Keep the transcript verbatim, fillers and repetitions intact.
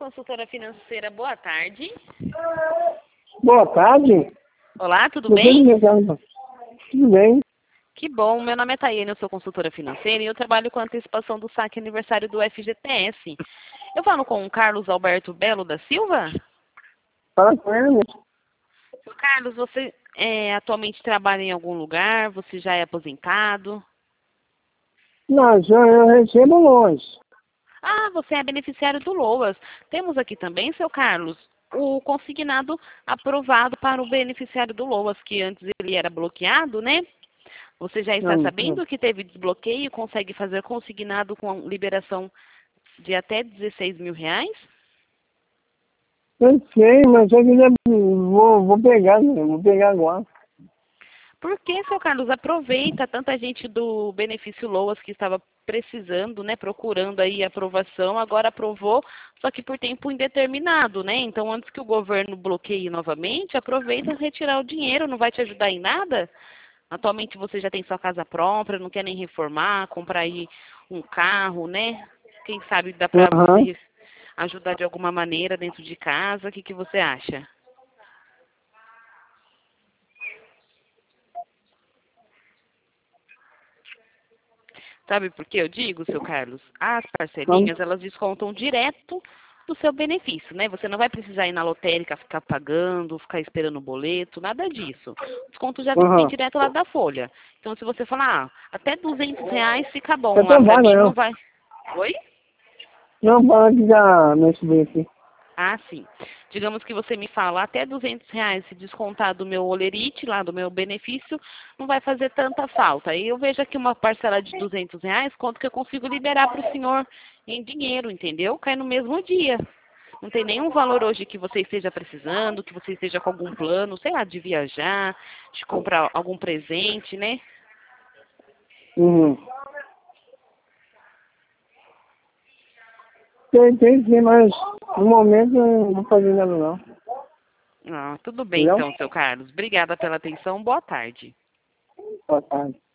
Consultora financeira, boa tarde. Boa tarde. Olá, tudo Tudo bem? bem, Ricardo? Tudo bem. Que bom, meu nome é Taiane, eu sou consultora financeira e eu trabalho com a antecipação do saque aniversário do F G T S. Eu falo com o Carlos Alberto Belo da Silva? Fala com ele. Seu Carlos, você é, atualmente trabalha em algum lugar? Você já é aposentado? Não, já eu recebo longe. Ah, você é beneficiário do LOAS. Temos aqui também, seu Carlos, o consignado aprovado para o beneficiário do LOAS, que antes ele era bloqueado, né? Você já está Não, sabendo que teve desbloqueio e consegue fazer consignado com liberação de até dezesseis mil reais? eu sei, mas eu queria, vou, vou pegar, né? Vou pegar agora. Por que, seu Carlos, aproveita tanta gente do benefício LOAS que estava precisando, né, procurando aí aprovação, agora aprovou, só que por tempo indeterminado, né? Então, antes que o governo bloqueie novamente, aproveita e retirar o dinheiro, não vai te ajudar em nada? Atualmente você já tem sua casa própria, não quer nem reformar, comprar aí um carro, né? Quem sabe dá para Aham. você ajudar de alguma maneira dentro de casa, o que, que você acha? Sabe por que eu digo, seu Carlos? As Vamos. parcelinhas, elas descontam direto do seu benefício, né? Você não vai precisar ir na lotérica ficar pagando, ficar esperando o boleto, nada disso. O desconto já vem Aham. direto lá da folha. Então, se você falar, ah, até duzentos reais fica bom, ah, Então pra vai, mim não não. vai... Oi? Não, para que já me subir aqui. Ah, sim. Digamos que você me fala até duzentos reais se descontar do meu olerite, lá do meu benefício, não vai fazer tanta falta. Aí eu vejo aqui uma parcela de duzentos reais, quanto que eu consigo liberar para o senhor em dinheiro, entendeu? Cai no mesmo dia. Não tem nenhum valor hoje que você esteja precisando, que você esteja com algum plano, sei lá, de viajar, de comprar algum presente, né? Uhum. Tem, tem sim, mas no momento eu não vou fazer nada não. Ah, tudo bem Entendeu? então, seu Carlos. Obrigada pela atenção. Boa tarde. Boa tarde.